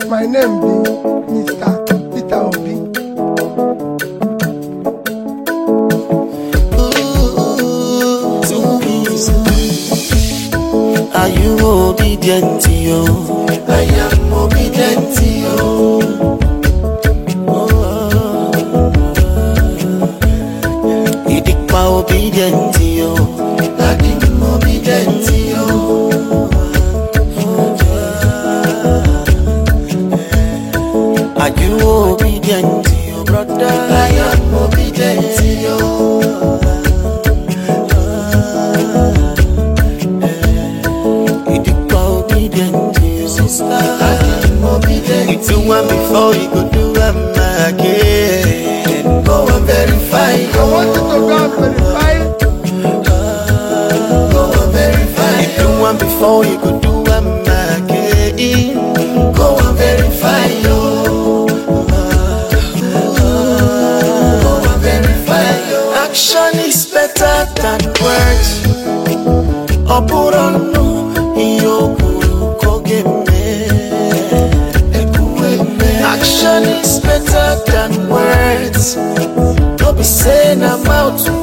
My name be Mr. Peter Obi. Are you obedient to you? I am obedient to you. Idikpa obedient to you. I'm obedient to you. Are you obedient to your brother? I am obedient to you. It's the one before you go do them again. Go and verify. I want you to go and verify. Go and verify. It's the one before you go do them again. Go and verify. Go and verify. Action is better than words. Oburono iyoku kogeme. Action is better than words. Don't be saying I'm out.